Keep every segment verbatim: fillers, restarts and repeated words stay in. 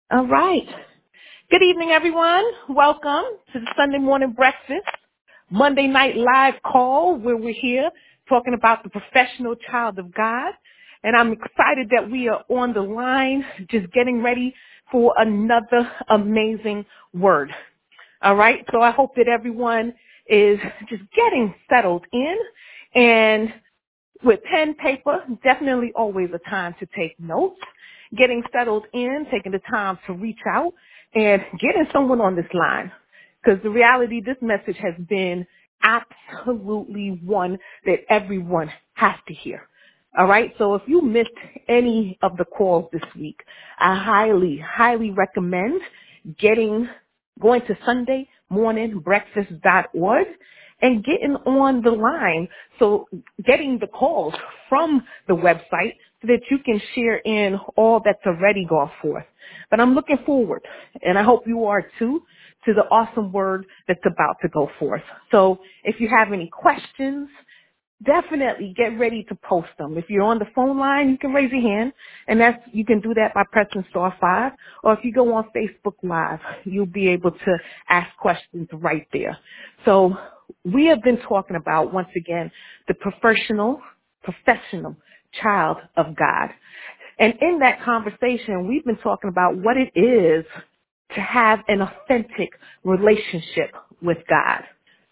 All right. Good evening, everyone. Welcome to the Sunday morning breakfast, Monday night live call where we're here talking about the professional child of God. And I'm excited that we are on the line, just getting ready for another amazing word. All right. So I hope that everyone is just getting settled in, and with pen, paper, definitely always a time to take notes, getting settled in, taking the time to reach out and getting someone on this line. Because the reality, this message has been absolutely one that everyone has to hear. All right. So if you missed any of the calls this week, I highly, highly recommend getting, going to sunday morning breakfast dot org and getting on the line. So getting the calls from the website so that you can share in all that's already gone forth. But I'm looking forward, and I hope you are too, to the awesome word that's about to go forth. So if you have any questions, definitely get ready to post them. If you're on the phone line, you can raise your hand, and that's, you can do that by pressing star five. Or if you go on Facebook Live, you'll be able to ask questions right there. So we have been talking about, once again, the professional, professional child of God. And in that conversation, we've been talking about what it is to have an authentic relationship with God.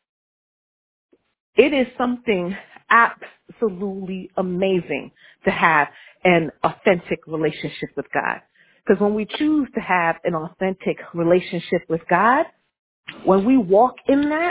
It is something absolutely amazing to have an authentic relationship with God. Because when we choose to have an authentic relationship with God, when we walk in that,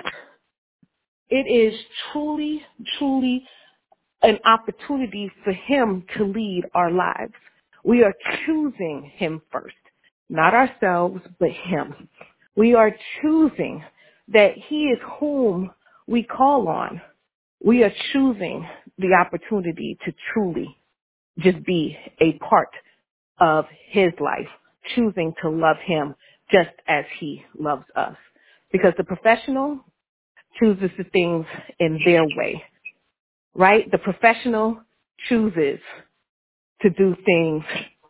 it is truly, truly an opportunity for Him to lead our lives. We are choosing Him first, not ourselves, but Him. We are choosing that He is whom we call on. We are choosing the opportunity to truly just be a part of His life, choosing to love Him just as He loves us. Because the professional chooses the things in their way, right? The professional chooses to do things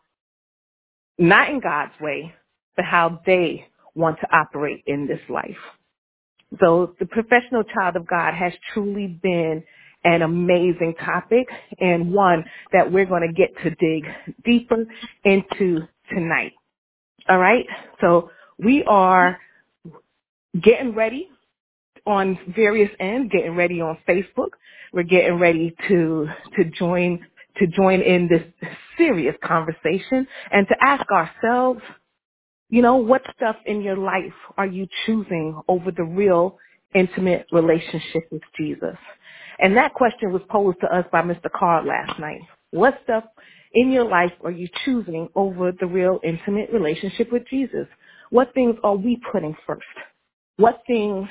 not in God's way, but how they want to operate in this life. So the professional child of God has truly been an amazing topic, and one that we're going to get to dig deeper into tonight. All right. So we are getting ready on various ends, getting ready on Facebook. We're getting ready to, to join, to join in this serious conversation and to ask ourselves, you know, what stuff in your life are you choosing over the real intimate relationship with Jesus? And that question was posed to us by Mister Card last night. What stuff in your life are you choosing over the real intimate relationship with Jesus? What things are we putting first? What things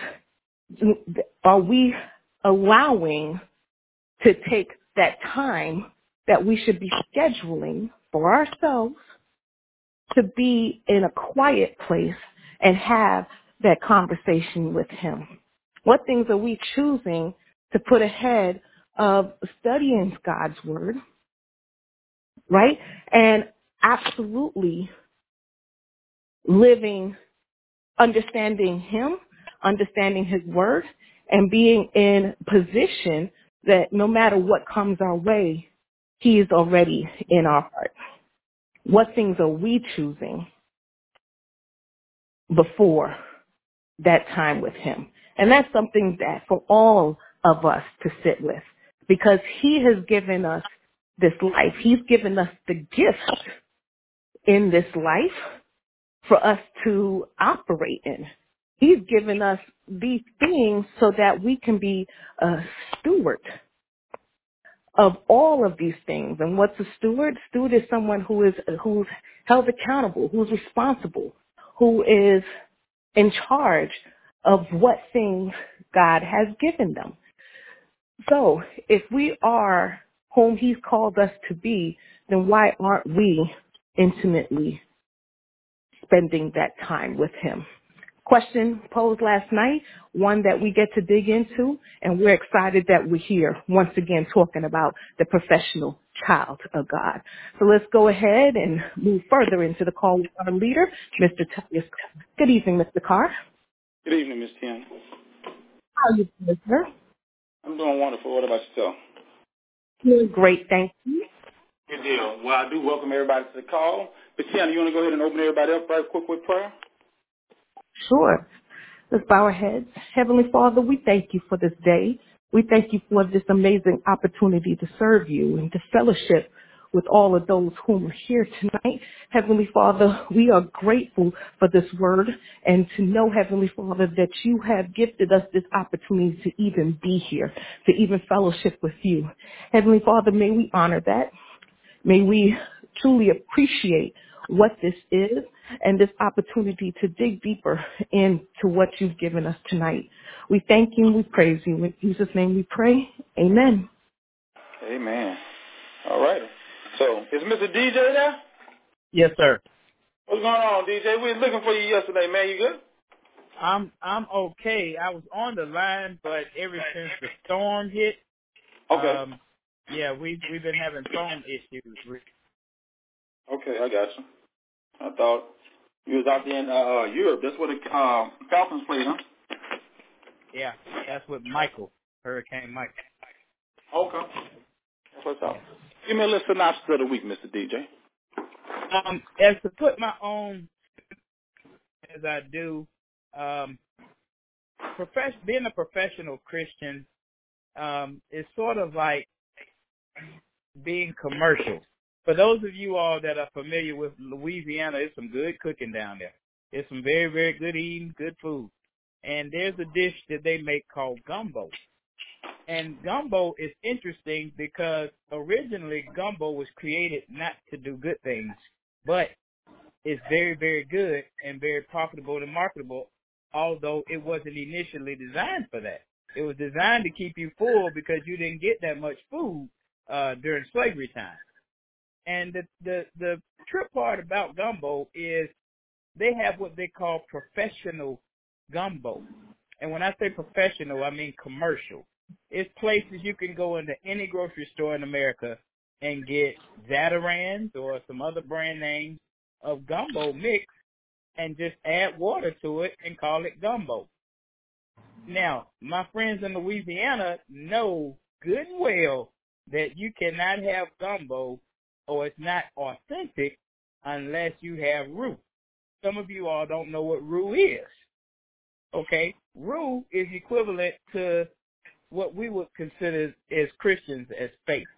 are we allowing to take that time that we should be scheduling for ourselves to be in a quiet place and have that conversation with Him? What things are we choosing to put ahead of studying God's Word, right? And absolutely living, understanding Him, understanding His Word, and being in position that no matter what comes our way, He is already in our heart. What things are we choosing before that time with Him? And that's something that for all of us to sit with, because He has given us this life. He's given us the gift in this life for us to operate in. He's given us these things so that we can be a steward of all of these things. And what's a steward? Steward is someone who is who's held accountable, who's responsible, who is in charge of what things God has given them. So if we are whom He's called us to be, then why aren't we intimately spending that time with Him? Question posed last night, one that we get to dig into, and we're excited that we're here once again talking about the professional child of God. So let's go ahead and move further into the call with our leader, Mister Tyus. Good evening, Mister Carr. Good evening, Miz Tiana. How are you doing, sir? I'm doing wonderful. What about yourself? Doing great, thank you. Good deal. Well, I do welcome everybody to the call. Miz Tiana, you want to go ahead and open everybody up right quick with prayer? Sure. Let's bow our heads. Heavenly Father, we thank you for this day. We thank you for this amazing opportunity to serve you and to fellowship with all of those whom are here tonight. Heavenly Father, we are grateful for this word and to know, Heavenly Father, that you have gifted us this opportunity to even be here, to even fellowship with you. Heavenly Father, may we honor that. May we truly appreciate what this is and this opportunity to dig deeper into what you've given us tonight. We thank you and we praise you. In Jesus' name we pray. Amen. Amen. All right. So, is Mister D J there? Yes, sir. What's going on, D J? We was looking for you yesterday, man. You good? I'm I'm okay. I was on the line, but ever since the storm hit, Okay. um, yeah, we've we've been having phone issues. Okay, I got you. I thought you was out there in uh, Europe. That's where the uh, Falcons played, huh? Yeah, that's what Michael, Hurricane Michael. Okay. That's what's up. Yeah. Give me a little synopsis of the week, Mister D J. Um, as to put my own, as I do, um, profess being a professional Christian, um, is sort of like being commercial. For those of you all that are familiar with Louisiana, it's some good cooking down there. It's some very, very good eating, good food. And there's a dish that they make called gumbo. And gumbo is interesting because originally gumbo was created not to do good things, but it's very, very good and very profitable and marketable, although it wasn't initially designed for that. It was designed to keep you full because you didn't get that much food uh, during slavery time. And the, the, the trip part about gumbo is they have what they call professional gumbo. And when I say professional, I mean commercial. It's places you can go into any grocery store in America and get Zatarans or some other brand names of gumbo mix and just add water to it and call it gumbo. Now, my friends in Louisiana know good and well that you cannot have gumbo or it's not authentic unless you have roux. Some of you all don't know what roux is. Okay? Roux is equivalent to what we would consider as Christians as faith.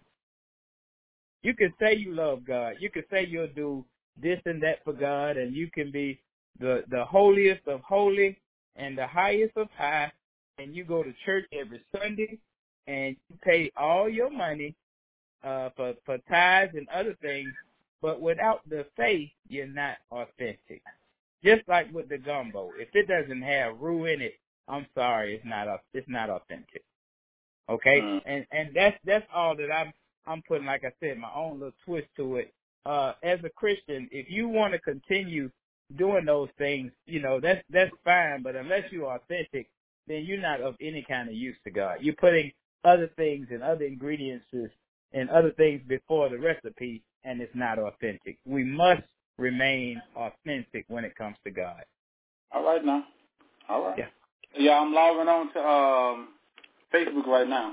You can say you love God. You can say you'll do this and that for God, and you can be the, the holiest of holy and the highest of high, and you go to church every Sunday, and you pay all your money uh, for, for tithes and other things, but without the faith, you're not authentic. Just like with the gumbo, if it doesn't have roux in it, I'm sorry, it's not it's not authentic. Okay, Mm. and and that's that's all that I'm I'm putting, like I said, my own little twist to it. Uh, as a Christian, if you want to continue doing those things, you know that's that's fine. But unless you're authentic, then you're not of any kind of use to God. You're putting other things and other ingredients and other things before the recipe, and it's not authentic. We must remain authentic when it comes to God. All right now. All right. Yeah. Yeah, I'm logging on to um, Facebook right now.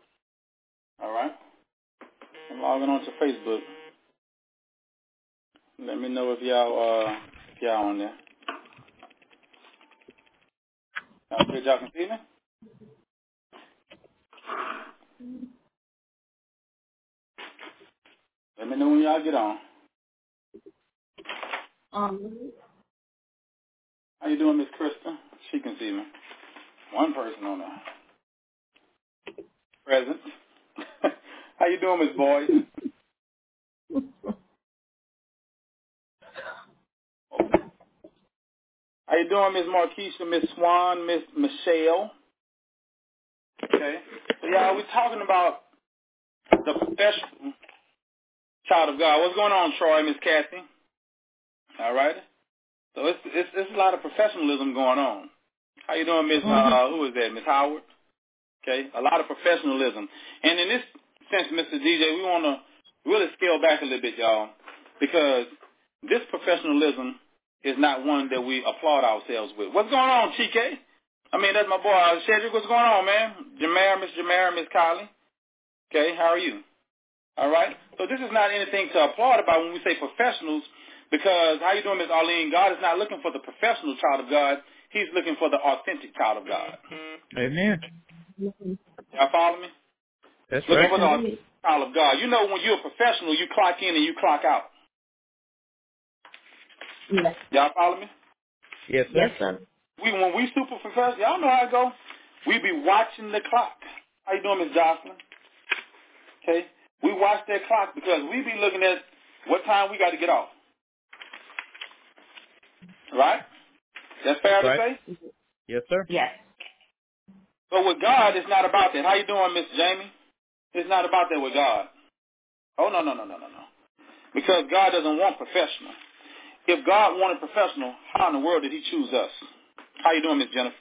All right. I'm logging on to Facebook. Let me know if y'all uh, if y'all on there. Y'all good? Y'all can see me? Let me know when y'all get on. Um, How you doing, Miss Krista? She can see me. One person on there. Present. How you doing, Miss Boyd? How you doing, Miss Marquisha, Miss Swan, Miss Michelle? Okay. So, y'all, we're talking about the professional child of God. What's going on, Troy, Miss Kathy? All right. So it's it's it's a lot of professionalism going on. How you doing, Miss? Uh, who is that, Miss Howard? Okay, a lot of professionalism. And in this sense, Mister D J, we want to really scale back a little bit, y'all, because this professionalism is not one that we applaud ourselves with. What's going on, T K? I mean, that's my boy, uh, Cedric. What's going on, man? Jamar, Miss Jamar, Miss Kylie. Okay, how are you? All right? So this is not anything to applaud about when we say professionals, because how you doing, Miss Arlene? God is not looking for the professional child of God. He's looking for the authentic child of God. Amen. Y'all follow me? That's looking right. for the authentic child of God. You know, when you're a professional, you clock in and you clock out. Yes. Y'all follow me? Yes, sir. Yes, sir. We when we super professional, y'all know how it go. We be watching the clock. How you doing, Miss Jocelyn? Okay, we watch that clock because we be looking at what time we got to get off. Right? That's fair That's to right. say. Yes, sir. Yes. But with God, it's not about that. How you doing, Miss Jamie? It's not about that with God. Oh no no no no no no. Because God doesn't want professional. If God wanted professional, how in the world did He choose us? How you doing, Miss Jennifer?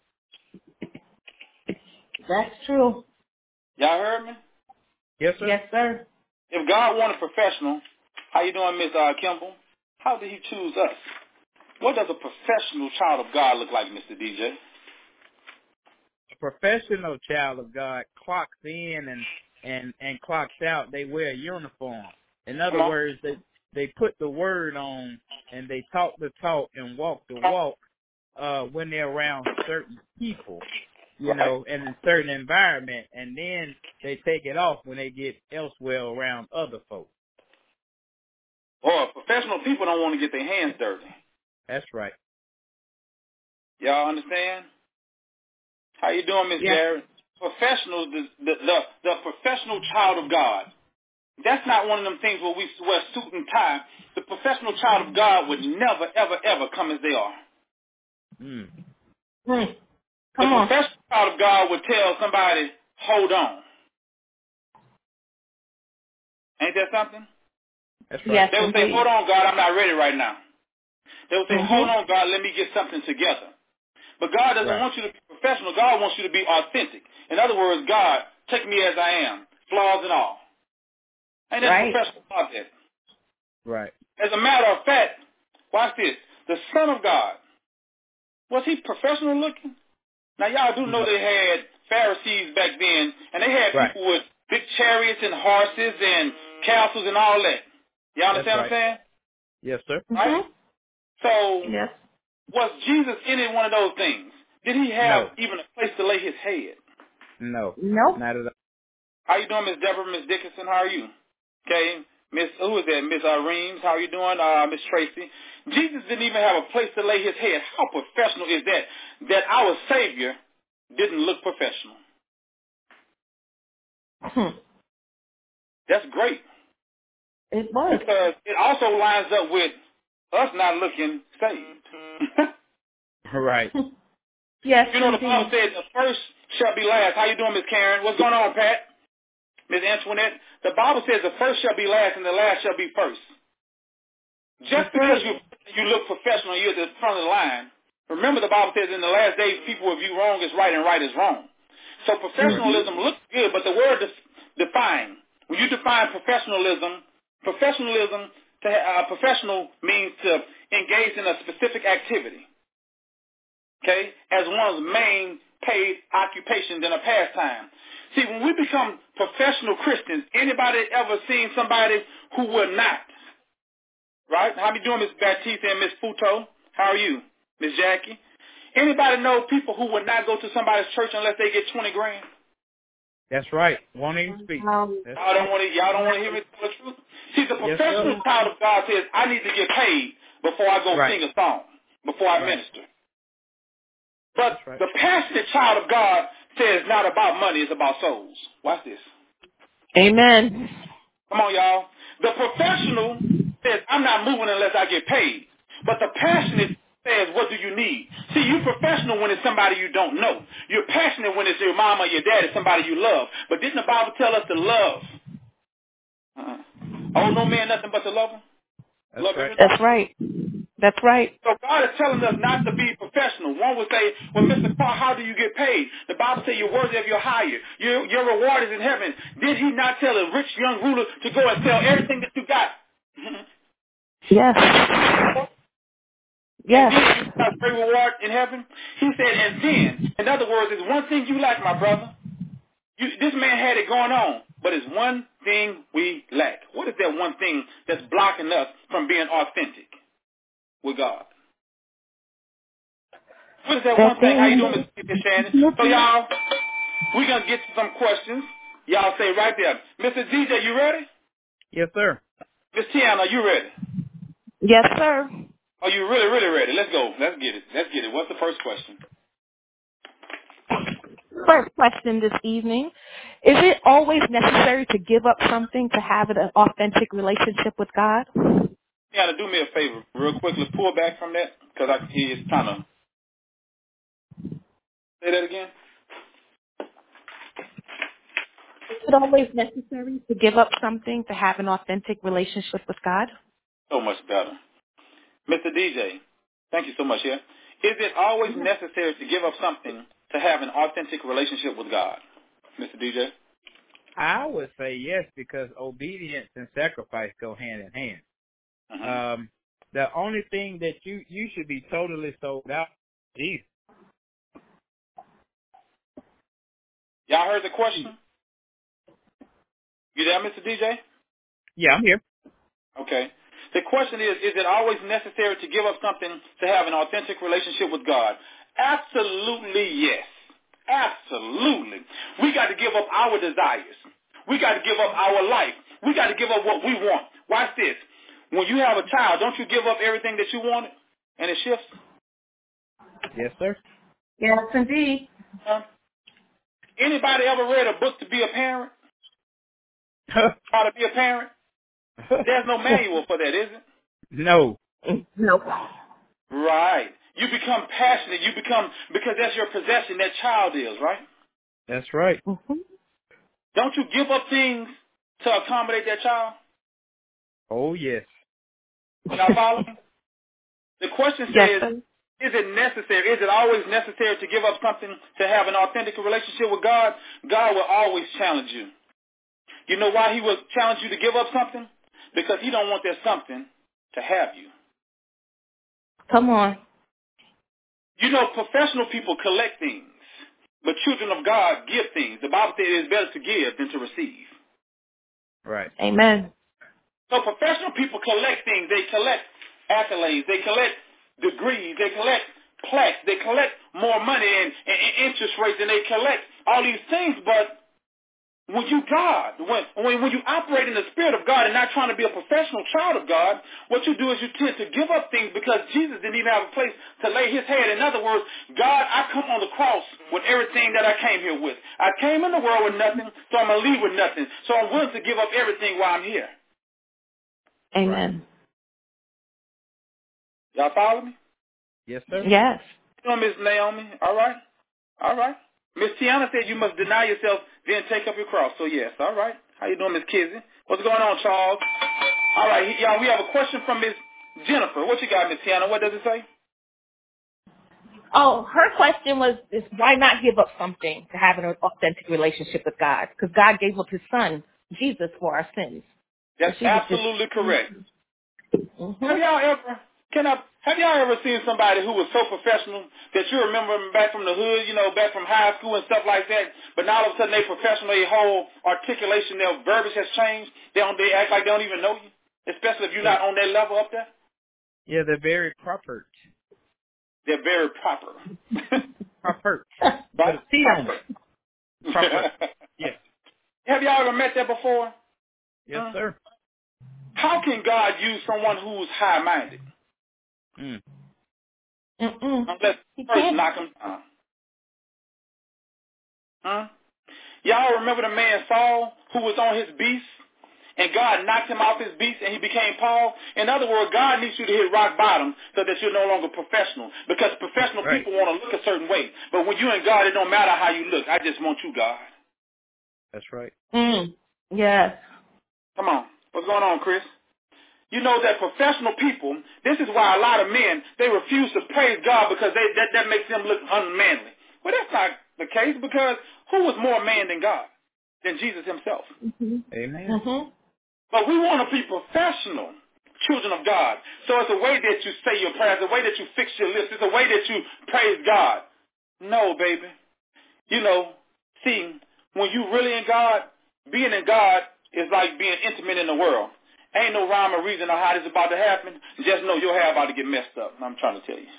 That's true. Y'all heard me? Yes, sir. Yes, sir. If God wanted professional, how you doing, Miss uh, Kimball? How did He choose us? What does a professional child of God look like, Mister D J? A professional child of God clocks in and and and clocks out. They wear a uniform. In other words, they they put the word on and they talk the talk and walk the walk uh, when they're around certain people, you Right. know, and in certain environment, and then they take it off when they get elsewhere around other folks. Or professional people don't want to get their hands dirty. That's right. Y'all understand? How you doing, Miss Yes. Jared? Professionals, the, the the the professional child of God. That's not one of them things where we wear suit and tie. The professional child of God would never, ever, ever come as they are. Mm. Hmm. The Come on. professional child of God would tell somebody, hold on. Ain't that something? That's right. Yes, They would say, indeed. hold on, God, I'm not ready right now. They would say, Mhm. hold on, God, let me get something together. But God doesn't Right. want you to be professional. God wants you to be authentic. In other words, God, take me as I am, flaws and all. Ain't that Right. professional about that? Right. As a matter of fact, watch this. The Son of God, was he professional looking? Now, y'all do know No. they had Pharisees back then, and they had Right. people with big chariots and horses and castles and all that. Y'all That's understand right. what I'm saying? Yes, sir. Right? Mhm. So, Yes. was Jesus in any one of those things? Did he have No. even a place to lay his head? No. Nope. Not at all. How you doing, Miss Deborah, Miss Dickinson? How are you? Okay, Miss, who is that? Miss uh, Reams, how are you doing? Uh, Miss Tracy. Jesus didn't even have a place to lay his head. How professional is that? That our Savior didn't look professional. Hmm. That's great. It was. Because it also lines up with us not looking saved. Right. Yes, You know, the Bible indeed. says the first shall be last. How you doing, Miss Karen? What's going on, Pat? Miss Antoinette? The Bible says the first shall be last and the last shall be first. Just That's because right. you you look professional, you're at the front of the line. Remember, the Bible says in the last days, people will view wrong as right and right as wrong. So professionalism looks good, but the word is define. When you define professionalism, professionalism to uh, professional means to engage in a specific activity, okay, as one's main paid occupation than a pastime. See, when we become professional Christians, anybody ever seen somebody who would not? Right? How you doing, Miss Baptiste and Miss Futo? How are you, Miss Jackie? Anybody know people who would not go to somebody's church unless they get twenty grand? That's right. Won't even speak. Um, That's Y'all don't want to. Y'all don't want to hear me tell the truth. See, the Yes, professional sir. child of God says, "I need to get paid before I go Right. sing a song, before I Right. minister." But That's right. the passionate child of God says, "Not about money; it's about souls." Watch this. Amen. Come on, y'all. The professional says, I'm not moving unless I get paid. But the passionate says, what do you need? See, you're professional when it's somebody you don't know. You're passionate when it's your mom or your dad, it's somebody you love. But didn't the Bible tell us to love? Uh-uh. Oh, no man, nothing but to love him? That's Love right. everybody? That's right. That's right. So God is telling us not to be professional. One would say, well, Mister Clark, how do you get paid? The Bible says you're worthy of your hire. Your, your reward is in heaven. Did he not tell a rich young ruler to go and sell everything that you got? Yes. Yes. And then you got great reward in heaven? He said, and then, in other words, there's one thing you lack, my brother. You, this man had it going on, but it's one thing we lack. What is that one thing that's blocking us from being authentic with God? What is that, that one thing? How you doing, Mister Shannon? So, y'all, we're going to get to some questions. Y'all say right there. Mister D J, you ready? Yes, sir. Miss Tiana, are you ready? Yes, sir. Are you really, really ready? Let's go. Let's get it. Let's get it. What's the first question? First question this evening. Is it always necessary to give up something to have an authentic relationship with God? Tiana, do me a favor real quickly. Pull back from that because I can hear it's kind of... Say that again. Is it always necessary to give up something to have an authentic relationship with God? So much better. Mister D J, thank you so much, yeah. Is it always necessary to give up something to have an authentic relationship with God? Mister D J? I would say yes, because obedience and sacrifice go hand in hand. Mm-hmm. Um, the only thing that you, you should be totally sold out is Jesus. Y'all heard the question? You there, Mister D J? Yeah, I'm here. Okay. The question is, is it always necessary to give up something to have an authentic relationship with God? Absolutely yes. Absolutely. We got to give up our desires. We got to give up our life. We got to give up what we want. Watch this. When you have a child, don't you give up everything that you wanted and it shifts? Yes, sir. Yes, indeed. Huh? Anybody ever read a book to be a parent? How to be a parent? There's no manual for that, is it? No. No. Right. You become passionate. You become, because that's your possession, that child is, right? That's right. Mm-hmm. Don't you give up things to accommodate that child? Oh, yes. Y'all follow me? The question Yes, says, sir. is it necessary? Is it always necessary to give up something to have an authentic relationship with God? God will always challenge you. You know why he will challenge you to give up something? Because he don't want that something to have you. Come on. You know, professional people collect things, but children of God give things. The Bible says it is better to give than to receive. Right. Amen. So professional people collect things. They collect accolades. They collect degrees. They collect plaques. They collect more money and, and, and interest rates, and they collect all these things. But when you God, when, when when you operate in the Spirit of God and not trying to be a professional child of God, what you do is you tend to give up things because Jesus didn't even have a place to lay his head. In other words, God, I come on the cross with everything that I came here with. I came in the world with nothing, so I'm going to leave with nothing. So I'm willing to give up everything while I'm here. Amen. Y'all follow me? Yes, sir. Yes. You know, Miss Naomi, all right? All right. Miss Tiana said you must deny yourself, then take up your cross. So, yes, all right. How you doing, Miss Kizzy? What's going on, Charles? All right, y'all, we have a question from Miss Jennifer. What you got, Miss Tiana? What does it say? Oh, her question was, is why not give up something to have an authentic relationship with God? Because God gave up his son, Jesus, for our sins. That's So absolutely just, correct. mm-hmm. Have y'all ever, can I, have y'all ever seen somebody who was so professional that you remember them back from the hood, you know, back from high school and stuff like that, but now all of a sudden they professional, their whole articulation, their verbiage has changed. They don't, they act like they don't even know you, especially if you're not on that level up there. Yeah, they're very proper. They're very proper. Proper. Right? But a T on it. Proper. Yes. Have y'all ever met that before? Yes, huh? sir. How can God use someone who's high-minded? Mm. Mm-mm. Unless He first can't. knock him down. Huh? Y'all remember the man Saul who was on his beast? And God knocked him off his beast and he became Paul. In other words, God needs you to hit rock bottom so that you're no longer professional. Because professional Right. people want to look a certain way. But when you're in God, it don't matter how you look. I just want you, God. That's right. Mm. Yes. Come on. What's going on, Chris? you know, that professional people, this is why a lot of men, they refuse to praise God because they, that, that makes them look unmanly. Well, that's not the case, because who was more man than God? Than Jesus himself. Mm-hmm. Amen. Mm-hmm. But we want to be professional children of God. So it's a way that you say your prayers, a way that you fix your lips. It's a way that you praise God. No, baby. You know, see, when you really in God, being in God is like being intimate in the world. Ain't no rhyme or reason on how this is about to happen. Just know your hair about to get messed up. I'm trying to tell you.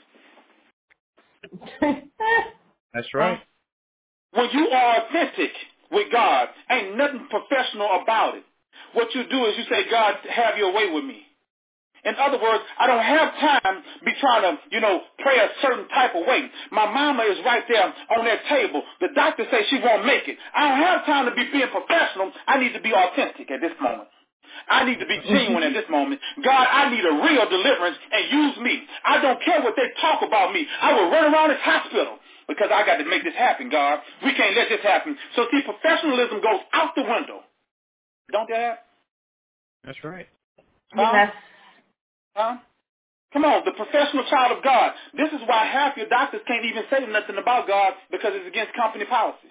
That's right. When you are authentic with God, ain't nothing professional about it. What you do is you say, God, have your way with me. In other words, I don't have time to be trying to, you know, pray a certain type of way. My mama is right there on that table. The doctor says she won't make it. I don't have time to be being professional. I need to be authentic at this moment. I need to be genuine at this moment. God, I need a real deliverance, and use me. I don't care what they talk about me. I will run around this hospital because I got to make this happen, God. We can't let this happen. So see, professionalism goes out the window. Don't that? That's right. Huh? Yes. Huh? Come on, the professional child of God. This is why half your doctors can't even say nothing about God, because it's against company policy.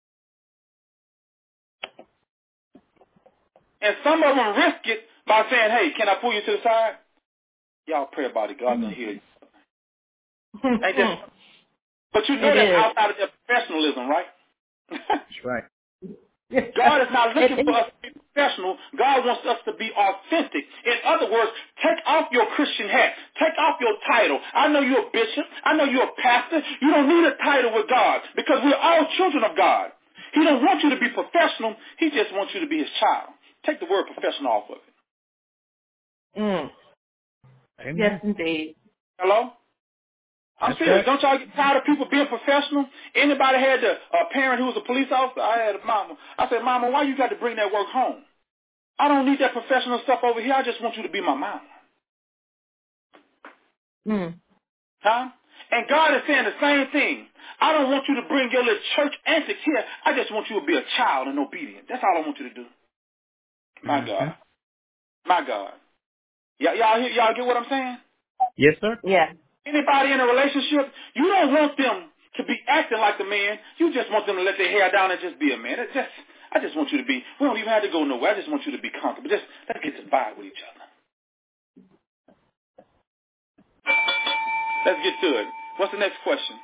And some of them risk it by saying, hey, can I pull you to the side? Y'all pray about it. God's going to hear you. Ain't that? But you know It that's is. outside of their professionalism, right? That's right. God is not looking It- for us to be professional. God wants us to be authentic. In other words, take off your Christian hat. Take off your title. I know you're a bishop. I know you're a pastor. You don't need a title with God, because we're all children of God. He don't want you to be professional. He just wants you to be his child. Take the word professional off of it. Mm. Amen. Yes, indeed. Hello? I'm That's serious. right. Don't y'all get tired of people being professional? Anybody had a, a parent who was a police officer? I had a mama. I said, Mama, why you got to bring that work home? I don't need that professional stuff over here. I just want you to be my mama. Mm. Huh? And God is saying the same thing. I don't want you to bring your little church antics here. I just want you to be a child and obedient. That's all I want you to do. My Mm-hmm. God. My God. Y- y'all, hear, y'all get what I'm saying? Yes, sir. Yeah. Anybody in a relationship, you don't want them to be acting like the man. You just want them to let their hair down and just be a man. It's just, I just want you to be, we don't even have to go nowhere. I just want you to be comfortable. Just let's get to vibe with each other. Let's get to it. What's the next question?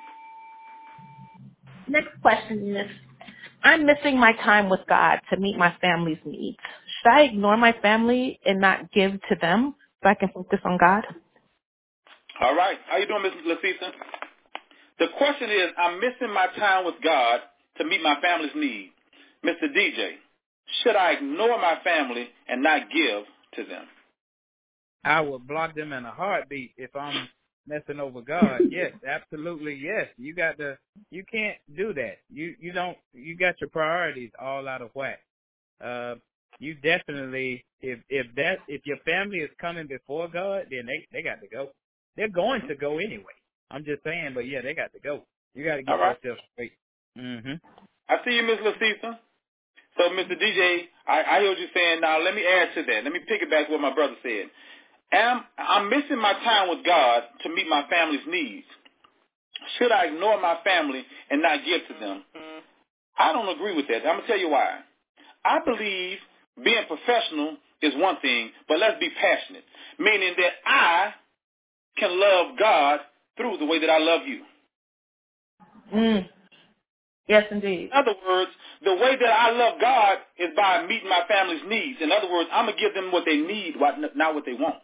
Next question is, I'm missing my time with God to meet my family's needs. Should I ignore my family and not give to them so I can focus on God? All right. How you doing, Miss Lasisa? The question is, I'm missing my time with God to meet my family's need. Mister D J, should I ignore my family and not give to them? I would block them in a heartbeat if I'm messing over God. Yes, absolutely. Yes, you got to. You can't do that. You you don't. You got your priorities all out of whack. Uh, you definitely, if if that if your family is coming before God, then they they got to go. They're going to go anyway. I'm just saying, but yeah, they got to go. You got to get All right. yourself straight. Mm-hmm. I see you, Miss Lasisa. So, Mister D J, I, I hear what you're saying. Now, let me add to that. Let me piggyback what my brother said. Am, I'm missing my time with God to meet my family's needs. Should I ignore my family and not give to them? I don't agree with that. I'm going to tell you why. I believe being professional is one thing, but let's be passionate, meaning that I can love God through the way that I love you. Mm. Yes, indeed. In other words, the way that I love God is by meeting my family's needs. In other words, I'm going to give them what they need, not what they want.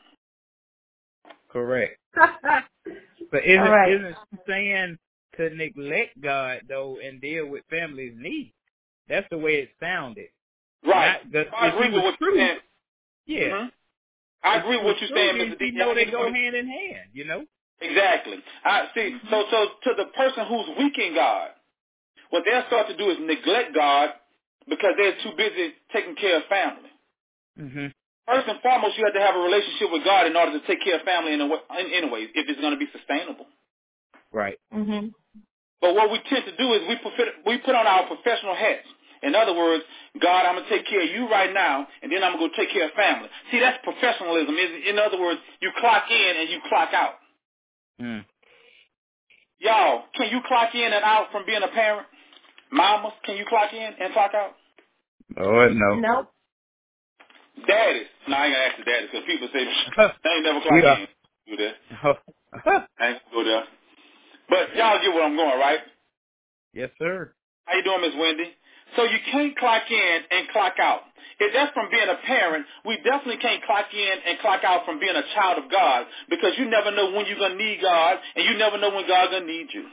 Correct. All But isn't right. isn't she saying to neglect God though and deal with family's needs? That's the way it sounded. Right. Not, the, I if agree he with was what you're true, saying. yeah. Mm-hmm. I If agree he with was what you're true, saying, then Mister he D J. know they go hand in hand, you know? Exactly. I see. So, so to the person who's weak in God, what they'll start to do is neglect God because they're too busy taking care of family. Mm-hmm. First and foremost, you have to have a relationship with God in order to take care of family in a way, in, anyway, if it's going to be sustainable. Right. Mm-hmm. But what we tend to do is we put, we put on our professional hats In other words, God, I'm going to take care of you right now, and then I'm going to go take care of family. See, that's professionalism. In other words, you clock in and you clock out. Mm. Y'all, can you clock in and out from being a parent? Mamas, can you clock in and clock out? Oh, no. Nope. Daddies. No, I ain't going to ask the daddies because people say, they ain't never clock Yeah. in. Do that. I ain't going to go there. But y'all get where I'm going, right? Yes, sir. How you doing, Miss Wendy? So you can't clock in and clock out. If that's from being a parent, we definitely can't clock in and clock out from being a child of God because you never know when you're going to need God and you never know when God's going to need you.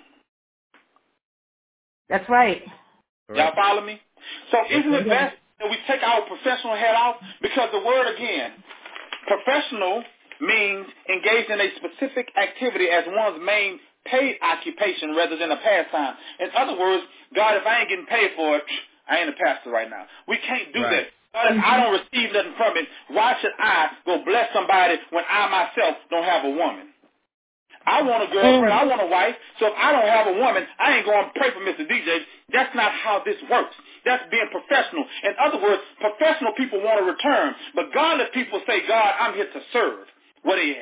That's right. Y'all follow me? So isn't it best that we take our professional hat off? Because the word, again, professional means engaged in a specific activity as one's main paid occupation rather than a pastime. In other words, God, if I ain't getting paid for it, I ain't a pastor right now. We can't do Right. that. God, if I don't receive nothing from it, why should I go bless somebody when I myself don't have a woman? I want a girlfriend. I want a wife. So if I don't have a woman, I ain't going to pray for Mister D J. That's not how this works. That's being professional. In other words, professional people want to return. But godly people say, God, I'm here to serve. What are you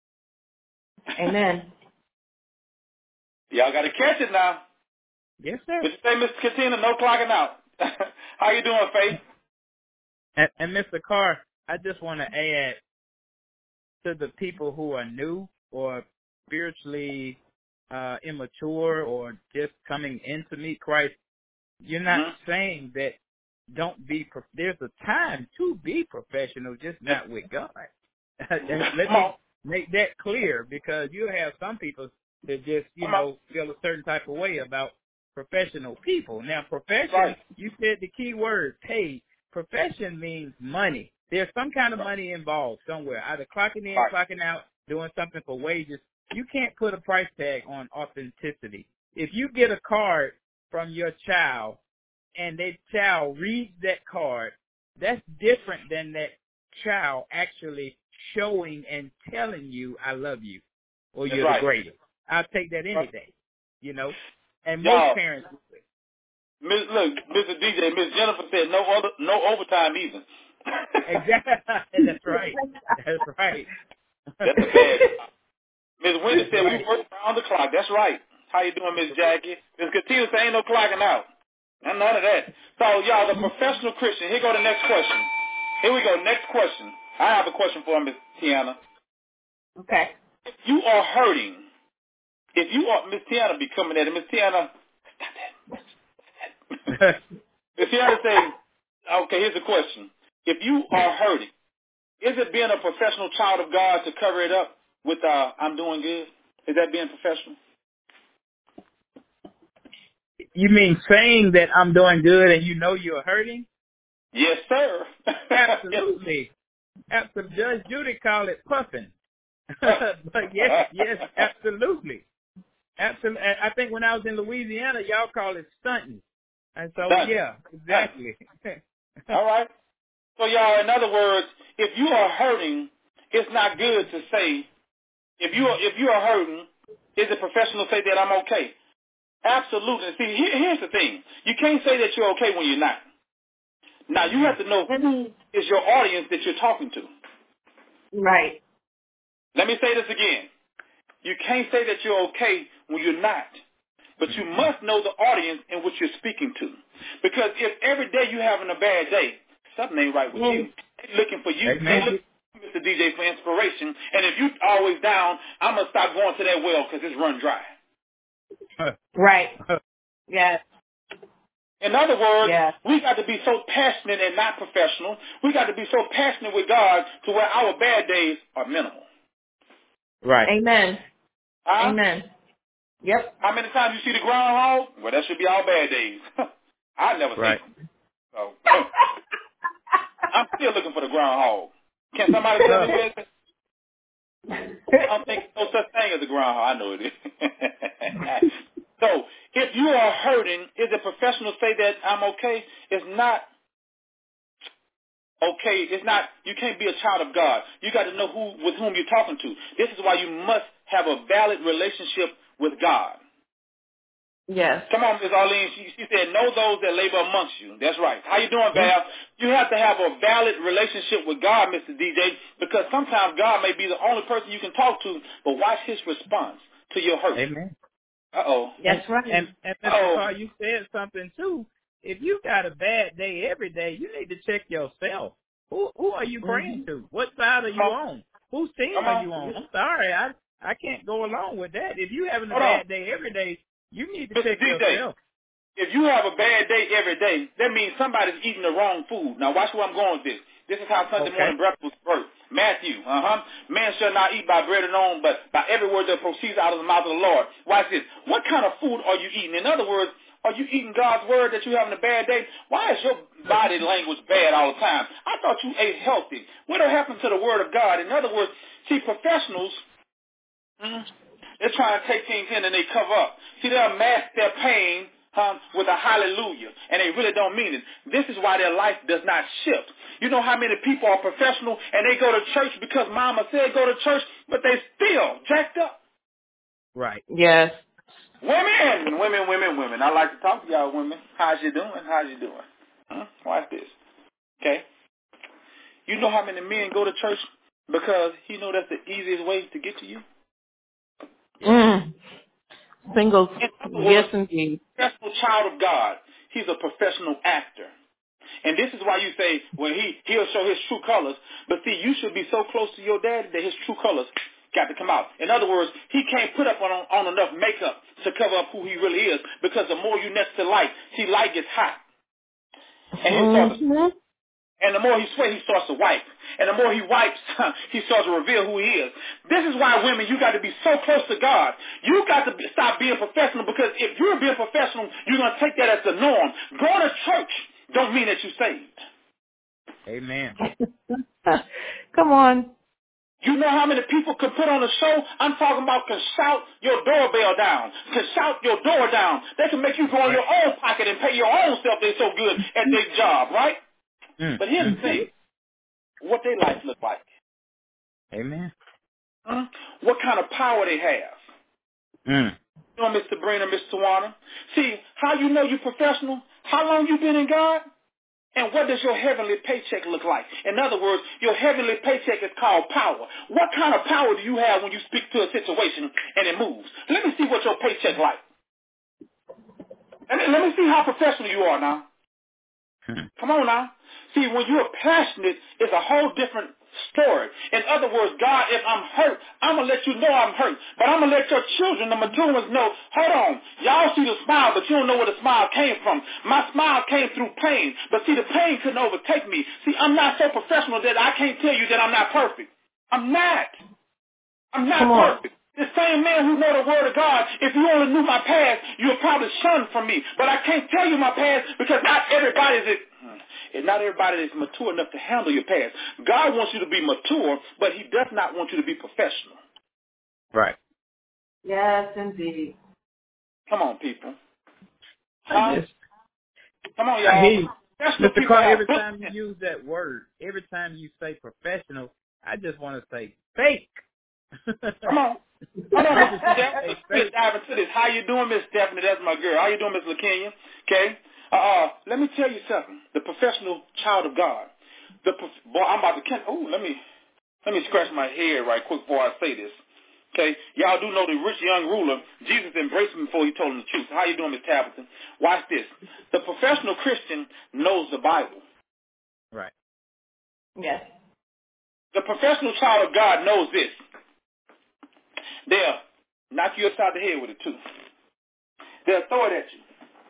at? Amen. Y'all got to catch it now. Yes, sir. Would you say, Mister Katina, no clocking out? How you doing, Faith? And, and Mister Carr, I just want to add to the people who are new or spiritually uh, immature or just coming into meet Christ, you're not mm-hmm. saying that don't be, pro- there's a time to be professional, just not with God. Let me make that clear because you have some people that just, you know, feel a certain type of way about professional people. Now, profession, right. You said the key word, paid. Profession means money. There's some kind of money involved somewhere, either clocking in, right. clocking out, doing something for wages. You can't put a price tag on authenticity. If you get a card from your child and that child reads that card, that's different than that child actually showing and telling you, I love you, or you're right. the greatest. I'll take that any right. day, you know. And most Y'all, parents Miss, look, Mister D J, Miss Jennifer said no other, no overtime either. Exactly. That's right. That's right. That's a bad. Miss Wendy said right. we work around the clock. That's right. How you doing, Miss Jackie? Miss Katina said ain't no clocking out. None of that. So, y'all, the professional Christian. Here go the next question. Here we go. Next question. I have a question for Miss Tiana. Okay. If you are hurting, if you are, Miss Tiana be coming at it. Miss Tiana, stop that. Miss Tiana saying, okay, here's the question. If you are hurting, is it being a professional child of God to cover it up with uh, I'm doing good? Is that being professional? You mean saying that I'm doing good and you know you're hurting? Yes, sir. Absolutely. Absolutely. Judge Judy called it puffing. But yes, yes, absolutely. Absolutely. I think when I was in Louisiana, y'all call it stunting. And so, Stunting. yeah, exactly. All right. So, y'all, in other words, if you are hurting, it's not good to say, if you are, if you are hurting, is it professional to say that I'm okay? Absolutely. See, here, here's the thing. You can't say that you're okay when you're not. Now, you have to know who is your audience that you're talking to. Right. Let me say this again. You can't say that you're okay when you're not. But you must know the audience in which you're speaking to. Because if every day you're having a bad day, something ain't right with mm. you. They're looking for you. They're looking for Mister D J for inspiration. And if you're always down, I'm going to stop going to that well because it's run dry. Right. Yes. In other words, yes. we got to be so passionate and not professional. We got to be so passionate with God to where our bad days are minimal. Right. Amen. Huh? Amen. Yep. How many times you see the groundhog? Well, that should be our bad days. I never right. see it. So, I'm still looking for the groundhog. Can somebody tell me where it is? I don't think no such thing as a groundhog. I know it is. So, if you are hurting, is it professional to say that I'm okay? It's not okay. It's not, you can't be a child of God. You got to know who with whom you're talking to. This is why you must have a valid relationship with God. Yes. Come on, Miz Arlene. She, she said, know those that labor amongst you. That's right. How you doing, Val? You have to have a valid relationship with God, Mister D J, because sometimes God may be the only person you can talk to, but watch his response to your hurt. Amen. Uh-oh. That's right. And, and Mister Carr, you said something, too. If you got a bad day every day, you need to check yourself. Who who are you praying mm-hmm. to? What side are you on? Whose team Come are on. you on? I'm sorry. I, I can't go along with that. If you're having a Hold bad on. day every day, you need to Mister check D J, yourself. if you have a bad day every day, that means somebody's eating the wrong food. Now, watch where I'm going with this. This is how Sunday Okay. morning breakfast works. Matthew, uh-huh. Man shall not eat by bread alone, but by every word that proceeds out of the mouth of the Lord. Watch this. What kind of food are you eating? In other words, are you eating God's word that you're having a bad day? Why is your body language bad all the time? I thought you ate healthy. What happened to the word of God? In other words, see, professionals, mm, they're trying to take things in and they cover up. See, they'll mask their pain um, with a hallelujah, and they really don't mean it. This is why their life does not shift. You know how many people are professional and they go to church because mama said go to church, but they still jacked up. Right. Yes. Women, women, women, women. I like to talk to y'all women. How's you doing? How's you doing? Huh? Watch this. Okay? You know how many men go to church because he know that's the easiest way to get to you? Mm. Singles. In other Yes, words, indeed. professional child of God. He's a professional actor. And this is why you say, well, he, he'll show his true colors. But see, you should be so close to your daddy that his true colors got to come out. In other words, he can't put up on, on enough makeup to cover up who he really is, because the more you next to light, see, light gets hot. And he'll start to, Mm-hmm. and the more he sweats, he starts to wipe. And the more he wipes, he starts to reveal who he is. This is why, women, you got to be so close to God. You got to be, stop being professional, because if you're being professional, you're going to take that as the norm. Going to church don't mean that you're saved. Amen. Come on. You know how many people can put on a show? I'm talking about can shout your doorbell down, can shout your door down. They can make you go in your own pocket and pay your own self. They're so good at their job, right? Mm. But here's the thing. What their life look like. Amen. Huh? What kind of power they have. Mm. You know, Mister Sabrina, Mister Tawana. See, how you know you're professional? How long you been in God? And what does your heavenly paycheck look like? In other words, your heavenly paycheck is called power. What kind of power do you have when you speak to a situation and it moves? Let me see what your paycheck like. Let me, let me see how professional you are now. Come on now. See, when you're passionate, it's a whole different story. In other words, God, if I'm hurt, I'm going to let you know I'm hurt. But I'm going to let your children, the mature ones, know, hold on, y'all see the smile, but you don't know where the smile came from. My smile came through pain. But see, the pain couldn't overtake me. See, I'm not so professional that I can't tell you that I'm not perfect. I'm not. I'm not Come on. perfect. The same man who know the word of God, if you only knew my past, you would probably shun from me. But I can't tell you my past because not everybody is, and not everybody is mature enough to handle your past. God wants you to be mature, but he does not want you to be professional. Right. Yes, indeed. Come on, people. Huh? Yes. Come on, I hear y'all. you. Professional Mister people Carr, have every books. time you use that word, every time you say professional, I just want to say fake. Come on. Hold on, I Miss just want to Stephanie. say Let's fake. dive into this. How you doing, Miss Stephanie? That's my girl. How you doing, Miss LaKenya? Okay. Uh, uh, let me tell you something. The professional child of God. The prof- boy, I'm about to. Oh, let me let me scratch my head right quick before I say this. Okay, y'all do know the rich young ruler. Jesus embraced him before he told him the truth. How you doing, Miss Tabitha? Watch this. The professional Christian knows the Bible. Right. Yes. The professional child of God knows this. They'll knock you upside the head with it too. They'll throw it at you.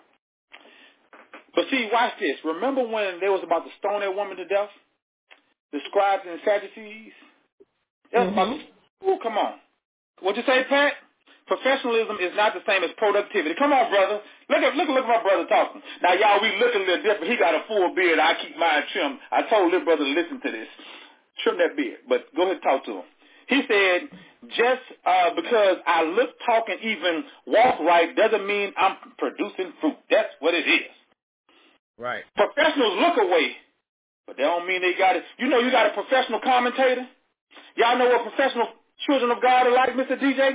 But see, watch this. Remember when they was about to stone that woman to death? The scribes and Sadducees? They was about to, ooh, come on. What'd you say, Pat? Professionalism is not the same as productivity. Come on, brother. Look at look, look at my brother talking. Now, y'all, we looking a little different. He got a full beard. I keep mine trimmed. I told little brother to listen to this. Trim that beard. But go ahead and talk to him. He said, just uh, because I look, talk, and even walk right doesn't mean I'm producing fruit. That's what it is. Right. Professionals look away, but they don't mean they got it. You know you got a professional commentator? Y'all know what professional children of God are like, Mister D J?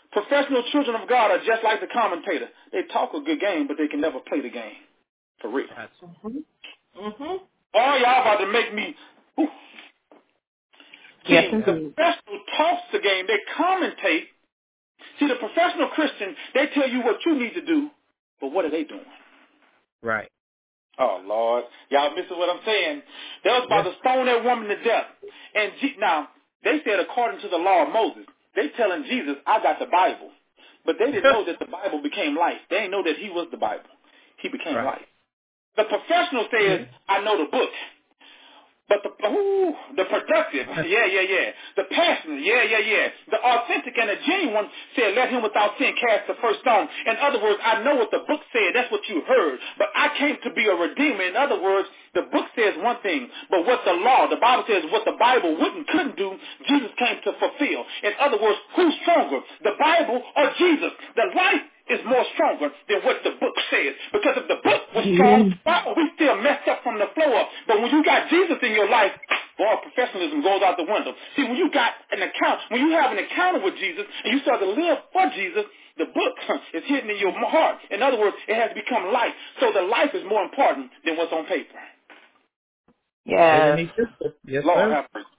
Professional children of God are just like the commentator. They talk a good game, but they can never play the game. For real. Mm-hmm. Mm-hmm. All y'all about to make me... Ooh. See, Yes, the indeed. professional talks the game. They commentate. See, the professional Christian, they tell you what you need to do, but what are they doing? Right. Oh, Lord. Y'all missing what I'm saying. They was about Yes. to stone that woman to death. And G- now, they said according to the law of Moses, they telling Jesus, I got the Bible. But they didn't know that the Bible became life. They didn't know that he was the Bible. He became Right. life. The professional says, I know the book. But the ooh, the productive, yeah, yeah, yeah. The passionate, yeah, yeah, yeah. The authentic and the genuine said, let him without sin cast the first stone. In other words, I know what the book said. That's what you heard. But I came to be a redeemer. In other words, the book says one thing, but what the law, the Bible says what the Bible wouldn't, couldn't do, Jesus came to fulfill. In other words, who's stronger, the Bible or Jesus? The life is more stronger than what the book says. Because if the book was strong, why would we still messed up from the floor up? But when you got Jesus in your life, boy, professionalism goes out the window. See, when you got an account, when you have an encounter with Jesus and you start to live for Jesus, the book is hidden in your heart. In other words, it has become life. So the life is more important than what's on paper. Yes. Yes, Lord sir. have mercy.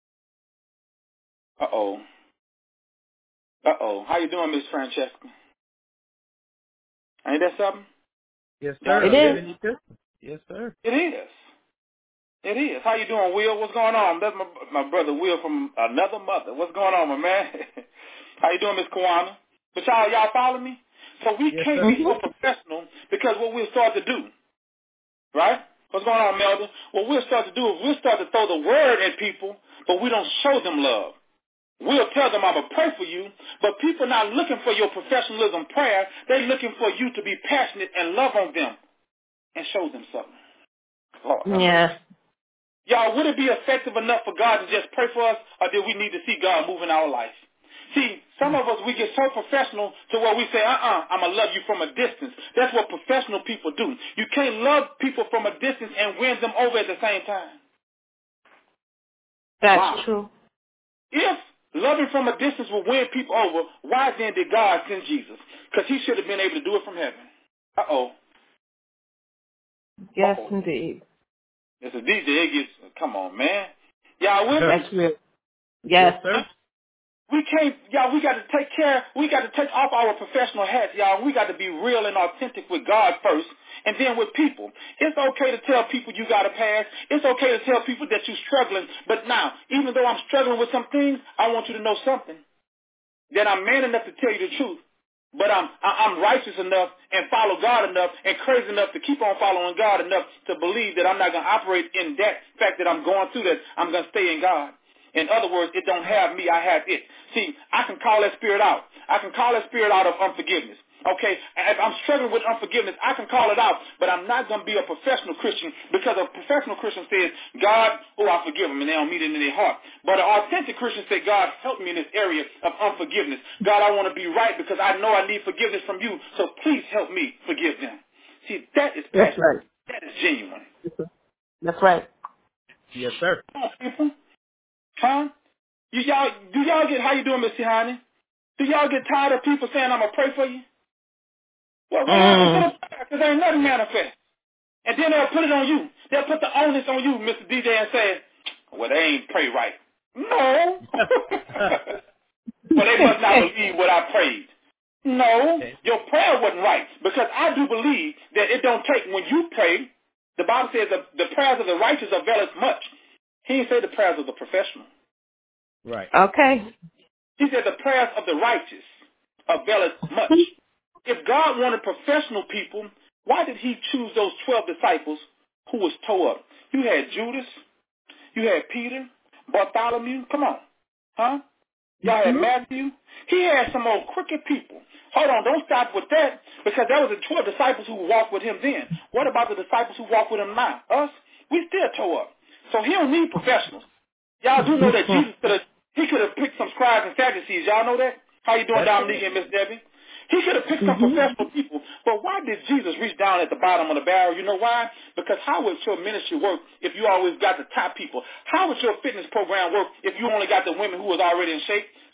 Uh-oh. Uh-oh. How you doing, Miss Francesca? Ain't that something? Yes, Y'all sir. It know is. Living epistle. Yes, sir. It is. It is. How you doing, Will? What's going on? That's my my brother Will from another mother. What's going on, my man? How you doing, Miss Kawana? But y'all, y'all follow me? So we Yes, can't sir. be so professional because what we'll start to do, right? What's going on, Melda? What we'll start to do is we'll start to throw the word at people, but we don't show them love. We'll tell them I'm going to pray for you, but people not looking for your professionalism prayer. They're looking for you to be passionate and love on them and show them something. Lord, have mercy. Yeah. Y'all, would it be effective enough for God to just pray for us, or do we need to see God move in our life? See, some of us, we get so professional to where we say, uh-uh, I'm going to love you from a distance. That's what professional people do. You can't love people from a distance and win them over at the same time. That's Wow. true. If loving from a distance will win people over, why then did God send Jesus? Because he should have been able to do it from heaven. Uh-oh. Yes, Uh-oh. indeed. It's a D J. It gets, come on, man. Y'all with me? That's real. Yes, Yes. sir. We can't, y'all, we got to take care, we got to take off our professional hats, y'all. We got to be real and authentic with God first, and then with people. It's okay to tell people you got a past. It's okay to tell people that you're struggling. But now, even though I'm struggling with some things, I want you to know something. That I'm man enough to tell you the truth. But I'm I'm righteous enough and follow God enough and crazy enough to keep on following God enough to believe that I'm not going to operate in that fact that I'm going through that. I'm going to stay in God. In other words, it don't have me, I have it. See, I can call that spirit out. I can call that spirit out of unforgiveness. Okay, if I'm struggling with unforgiveness, I can call it out, but I'm not going to be a professional Christian because a professional Christian says, God, oh, I forgive them, and they don't mean it in their heart. But an authentic Christian says, God, help me in this area of unforgiveness. God, I want to be right because I know I need forgiveness from you, so please help me forgive them. See, that is That's passion. right. That is genuine. That's right. Yes, sir. Come on, people. Huh? You, y'all, do y'all get, how you doing, Miss Tihani? Do y'all get tired of people saying, I'm going to pray for you? Well, what happened to Mm. the prayer? Because ain't nothing manifest. And then they'll put it on you. They'll put the onus on you, Mister D J, and say, well, they ain't pray right. No. Well, they must not believe what I prayed. No, your prayer wasn't right. Because I do believe that it don't take, when you pray, the Bible says the, the prayers of the righteous availeth much. He didn't say the prayers of the professional. Right. Okay. He said the prayers of the righteous availeth much. If God wanted professional people, why did he choose those twelve disciples who was tore up? You had Judas. You had Peter. Bartholomew. Come on. Huh? Y'all had Matthew. He had some old crooked people. Hold on. Don't stop with that because that was the twelve disciples who walked with him then. What about the disciples who walk with him now? Us? We still tore up. So he don't need professionals. Y'all do know that Jesus could have, he could have picked some scribes and Sadducees. Y'all know that? How you doing, That's Dominique and Miss Debbie? He could have picked some professional people. But why did Jesus reach down at the bottom of the barrel? You know why? Because how would your ministry work if you always got the top people? How would your fitness program work if you only got the women who was already in shape?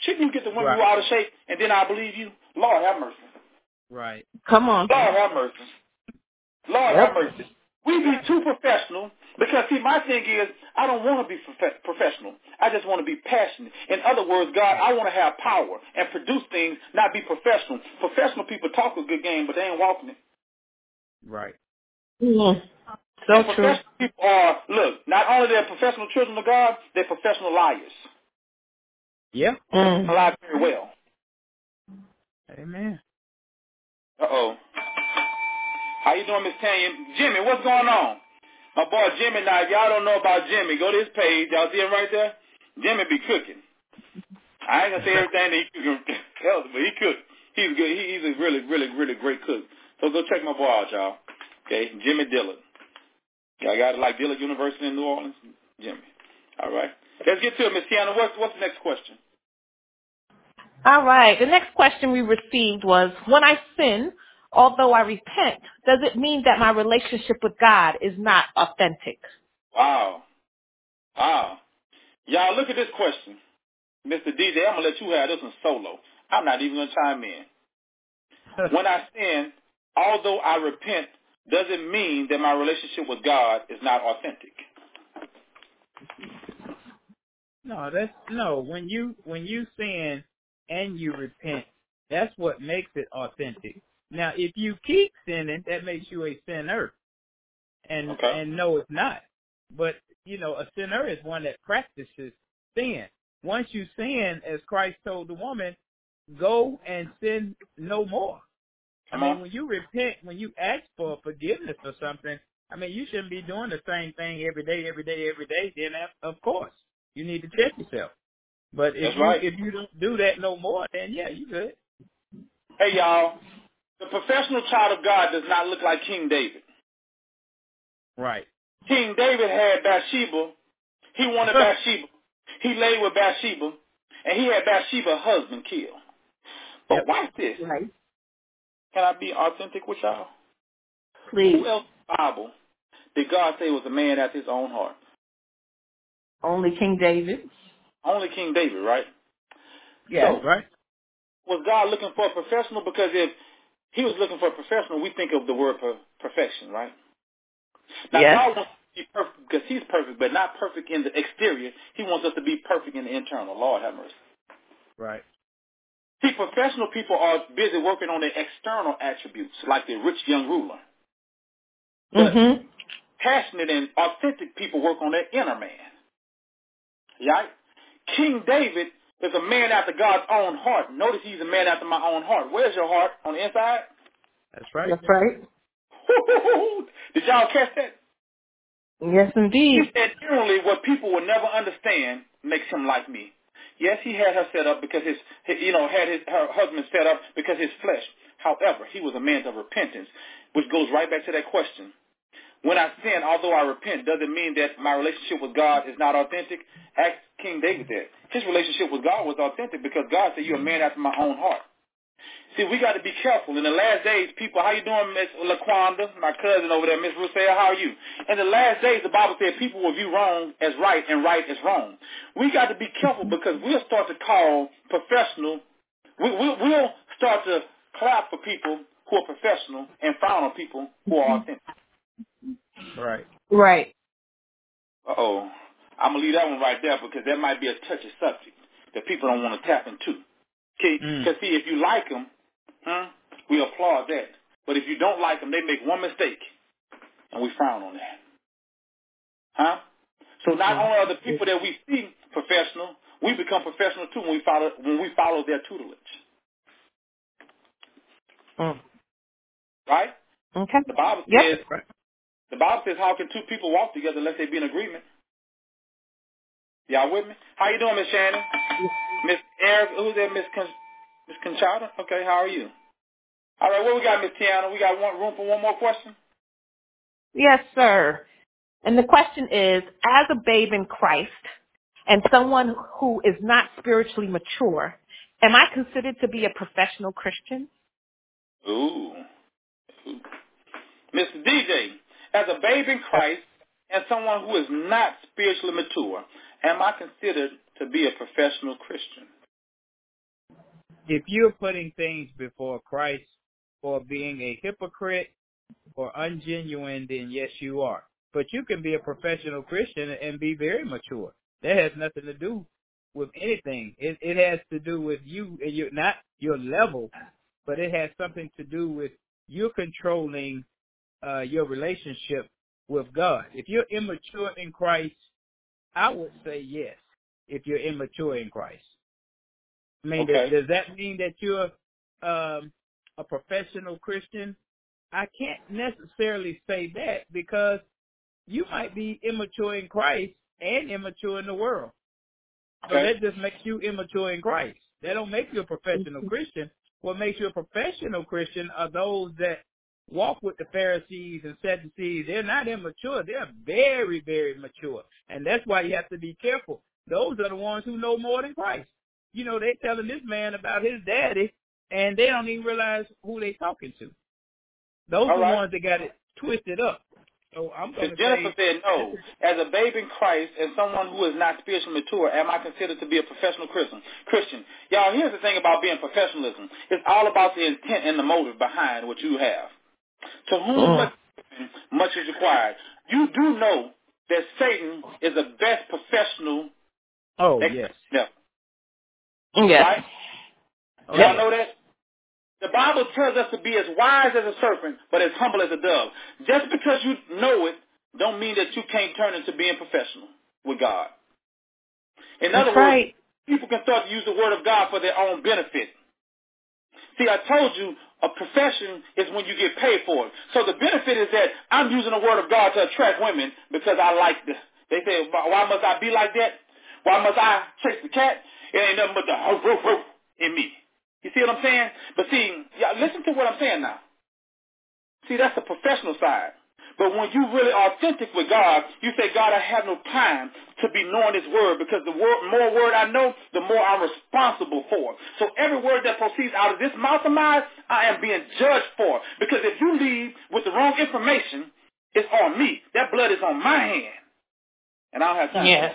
Shouldn't you get the women Right. who are out of shape and then I believe you? Lord have mercy. Right. Come on. Lord have mercy. Lord Yep. have mercy. We be too professional because, see, my thing is I don't want to be prof- professional. I just want to be passionate. In other words, God, I want to have power and produce things, not be professional. Professional people talk a good game, but they ain't walking it. Right. Mm. So And true. professional people are, look, not only they're professional children of God, they're professional liars. Yeah. Mm. They lie very well. Amen. Uh-oh. How you doing, Miss Tanya? Jimmy, what's going on? My boy Jimmy, now, if y'all don't know about Jimmy, go to his page. Y'all see him right there? Jimmy be cooking. I ain't going to say everything that he cooking else, but he cook. He's good. He, he's a really, really, really great cook. So go check my boy out, y'all. Okay, Jimmy Dillard. Y'all got it like Dillard University in New Orleans? Jimmy. All right. Let's get to it, Miss Tiana. What's, what's the next question? All right. The next question we received was, when I sin, although I repent, does it mean that my relationship with God is not authentic? Wow. Wow. Y'all, look at this question. Mister D J, I'm going to let you have this one solo. I'm not even going to chime in. When I sin, although I repent, doesn't mean that my relationship with God is not authentic. No, that's no. When you when you sin and you repent, that's what makes it authentic. Now, if you keep sinning, that makes you a sinner, and Okay. and no, it's not. But you know, a sinner is one that practices sin. Once you sin, as Christ told the woman, go and sin no more. I Come mean, on. when you repent, when you ask for forgiveness or something, I mean, you shouldn't be doing the same thing every day, every day, every day. Then, of course, you need to check yourself. But if That's you right. if you don't do that no more, then yeah, you good. Hey, y'all. The professional child of God does not look like King David. Right. King David had Bathsheba. He wanted Bathsheba. He lay with Bathsheba, and he had Bathsheba's husband killed. But Yep. watch this. Right. Can I be authentic with y'all? Please. Who else in the Bible did God say was a man after his own heart? Only King David. Only King David, right? Yes. So, Right. was God looking for a professional? Because if he was looking for a professional, we think of the word per- perfection, right? Now, Yes. God wants us to be perfect because he's perfect, but not perfect in the exterior. He wants us to be perfect in the internal. Lord have mercy. Right. See, professional people are busy working on their external attributes, like the rich young ruler. But Mm-hmm. passionate and authentic people work on their inner man. Right? King David is a man after God's own heart. Notice he's a man after my own heart. Where's your heart? On the inside? That's right. That's right. Did y'all catch that? Yes, He indeed. said generally what people will never understand makes him like me. Yes, he had her set up because his, you know, had his, her husband set up because his flesh. However, he was a man of repentance, which goes right back to that question. When I sin, although I repent, doesn't mean that my relationship with God is not authentic. Ask King David that. His relationship with God was authentic because God said, you're a man after my own heart. See, we got to be careful. In the last days, people, how you doing, Miss LaQuanda, my cousin over there, Miss Rousseau, how are you? In the last days, the Bible said people will view wrong as right and right as wrong. We got to be careful because we'll start to call professional, we, we, we'll start to clap for people who are professional and frown on people who are authentic. Right. Right. Uh-oh. I'm going to leave that one right there because that might be a touchy subject that people don't want to tap into. Because, Mm. see, if you like them, huh, we applaud that. But if you don't like them, they make one mistake, and we frown on that. Huh? So not only are the people that we see professional, we become professional, too, when we follow, when we follow their tutelage. Mm. Right? Okay. The Bible Yep. says, the Bible says, how can two people walk together unless they be in agreement? Y'all with me? How you doing, Miss Shannon? Miss Eric, who's that, Miss Con- Miss Conchata? Okay, how are you? All right, what we got, Miss Tiana? We got one room for one more question? Yes, sir. And the question is, as a babe in Christ and someone who is not spiritually mature, am I considered to be a professional Christian? Ooh. Ooh. Mister D J, as a babe in Christ and someone who is not spiritually mature, am I considered to be a professional Christian? if you're putting things before Christ or being a hypocrite or ungenuine, then yes, you are. But you can be a professional Christian and be very mature. That has nothing to do with anything. It, it has to do with you and your, not your level, but it has something to do with you controlling uh, your relationship with God. If you're immature in Christ, I would say yes, if you're immature in Christ. I mean, Okay. does, does that mean that you're um, a professional Christian? I can't necessarily say that because you might be immature in Christ and immature in the world. So Okay. that just makes you immature in Christ. That don't make you a professional Christian. What makes you a professional Christian are those that walk with the Pharisees and Sadducees. They're not immature. They're very, very mature. And that's why you have to be careful. Those are the ones who know more than Christ. You know, they're telling this man about his daddy, and they don't even realize who they're talking to. Those All are the right. ones that got it twisted up. So I'm going to Jennifer say, said no. As a babe in Christ and someone who is not spiritually mature, am I considered to be a professional Christian? Christian. Y'all, here's the thing about being professionalism. It's all about the intent and the motive behind what you have. To whom Oh. much, much is required. You do know that Satan is the best professional. oh, yes. Yeah. Yes. Right? Oh, Y'all yes. know that? The Bible tells us to be as wise as a serpent, but as humble as a dove. Just because you know it, don't mean that you can't turn into being professional with God. In That's other words, right. people can start to use the word of God for their own benefit. See, I told you a profession is when you get paid for it. So the benefit is that I'm using the word of God to attract women because I like this. They say, why must I be like that? Why must I chase the cat? It ain't nothing but the hoof, hoof, hoof in me. You see what I'm saying? But see, yeah, listen to what I'm saying now. See, that's the professional side. But when you really authentic with God, you say, God, I have no time to be knowing His word because the word, more word I know, the more I'm responsible for. So every word that proceeds out of this mouth of mine, I am being judged for. Because if you leave with the wrong information, it's on me. That blood is on my hand. And I don't have time Yes.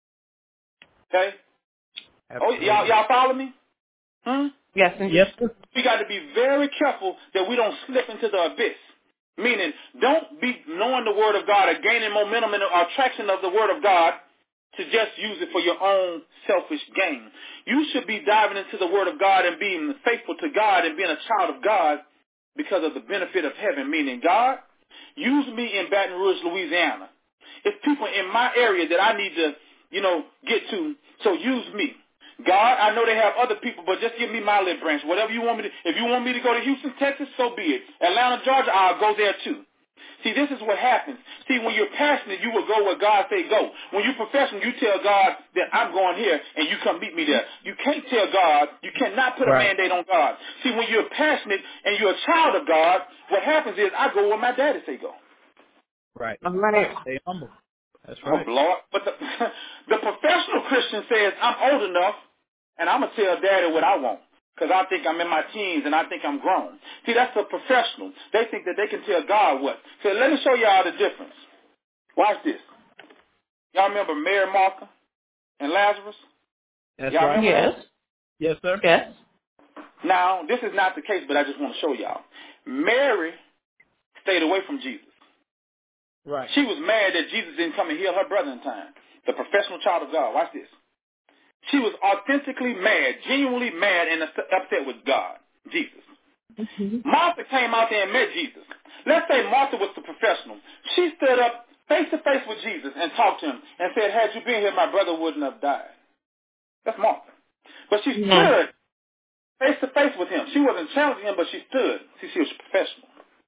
for that. Okay? Absolutely. Oh, y'all, y'all follow me? Hmm? Yes, indeed. Yes, sir. We got to be very careful that we don't slip into the abyss. Meaning, don't be knowing the Word of God or gaining momentum and attraction of the Word of God to just use it for your own selfish gain. You should be diving into the Word of God and being faithful to God and being a child of God because of the benefit of heaven. Meaning, God, use me in Baton Rouge, Louisiana. It's people in my area that I need to, you know, get to, so use me. God, I know they have other people, but just give me my little branch. Whatever you want me to, if you want me to go to Houston, Texas, so be it. Atlanta, Georgia, I'll go there too. See, this is what happens. See, when you're passionate, you will go where God say go. When you're professional, you tell God that I'm going here and you come meet me there. You can't tell God, you cannot put a Right. mandate on God. See, when you're passionate and you're a child of God, what happens is I go where my daddy say go. Right. All right. Stay humble. That's Oh, right. Lord. But the, the professional Christian says, I'm old enough, and I'm going to tell daddy what I want because I think I'm in my teens and I think I'm grown. See, that's the professional. They think that they can tell God what. So let me show y'all the difference. Watch this. Y'all remember Mary, Martha, and Lazarus? That's Y'all right. remember Yes. that? Yes, sir. Yes. Now, this is not the case, but I just want to show y'all. Mary stayed away from Jesus. Right. She was mad that Jesus didn't come and heal her brother in time. The professional child of God. Watch this. She was authentically mad, genuinely mad and upset with God, Jesus. Mm-hmm. Martha came out there and met Jesus. Let's say Martha was the professional. She stood up face to face with Jesus and talked to him and said, had you been here, my brother wouldn't have died. That's Martha. But she Mm-hmm. stood face to face with him. She wasn't challenging him, but she stood. See, she was professional.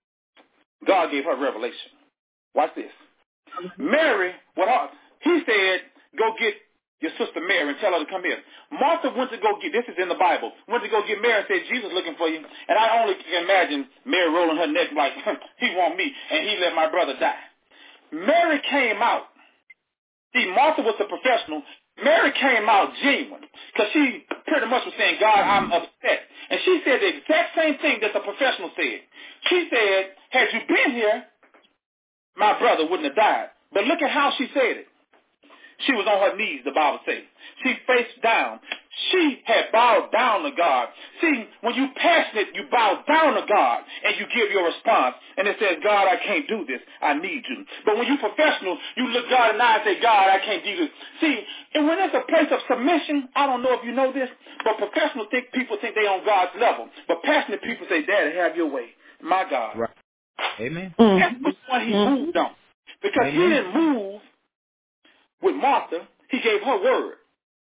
God gave her revelation. Watch this. Mary, what her, he said, go get your sister Mary and tell her to come here. Martha went to go get, this is in the Bible, went to go get Mary and said, Jesus looking for you. And I only can imagine Mary rolling her neck like, he want me and he let my brother die. Mary came out. See, Martha was a professional. Mary came out genuine because she pretty much was saying, God, I'm upset. And she said the exact same thing that the professional said. She said, had you been here, my brother wouldn't have died. But look at how she said it. She was on her knees, the Bible says. She faced down. She had bowed down to God. See, when you passionate, you bow down to God and you give your response. And it says, God, I can't do this. I need you. But when you professional, you look God in the eye and say, God, I can't do this. See, and when it's a place of submission, I don't know if you know this, but professional think people think they on God's level. But passionate people say, Daddy, have your way. My God. Right. Amen. That's the one he Mm-hmm. moved on. Because Amen. he didn't move with Martha. He gave her word.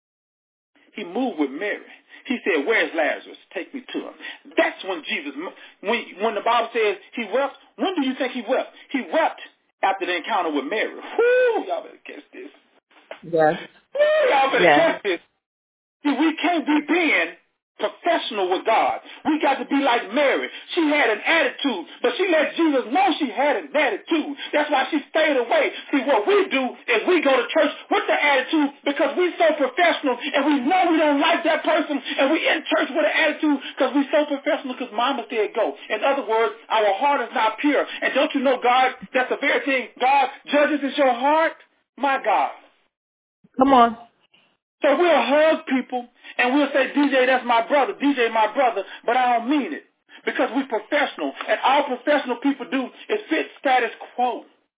He moved with Mary. He said, where's Lazarus? Take me to him. That's when Jesus, when, when the Bible says he wept, when do you think he wept? He wept after the encounter with Mary. Whoo, y'all better catch this. Yes. Woo, y'all better Yes. catch this. See, we can't be being professional with God. We got to be like Mary. She had an attitude, but she let Jesus know she had an attitude. That's why she stayed away. See, what we do is we go to church with the attitude because we're so professional and we know we don't like that person and we in church with an attitude because we're so professional because mama said go. In other words, our heart is not pure. And don't you know, God, that's the very thing God judges is your heart? My God. Come on. So we'll hug people and we'll say, D J, that's my brother. D J, my brother. But I don't mean it because we're professional. And all professional people do is fit status quo.